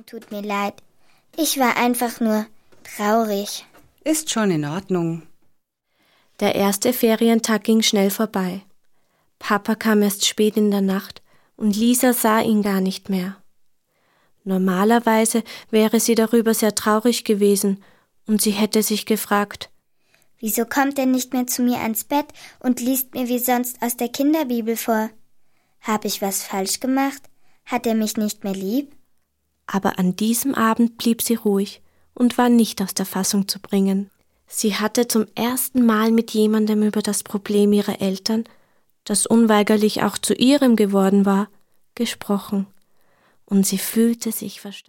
Tut mir leid. Ich war einfach nur traurig. Ist schon in Ordnung. Der erste Ferientag ging schnell vorbei. Papa kam erst spät in der Nacht und Lisa sah ihn gar nicht mehr. Normalerweise wäre sie darüber sehr traurig gewesen und sie hätte sich gefragt: Wieso kommt er nicht mehr zu mir ans Bett und liest mir wie sonst aus der Kinderbibel vor? Habe ich was falsch gemacht? Hat er mich nicht mehr lieb? Aber an diesem Abend blieb sie ruhig und war nicht aus der Fassung zu bringen. Sie hatte zum ersten Mal mit jemandem über das Problem ihrer Eltern, das unweigerlich auch zu ihrem geworden war, gesprochen. Und sie fühlte sich verstanden.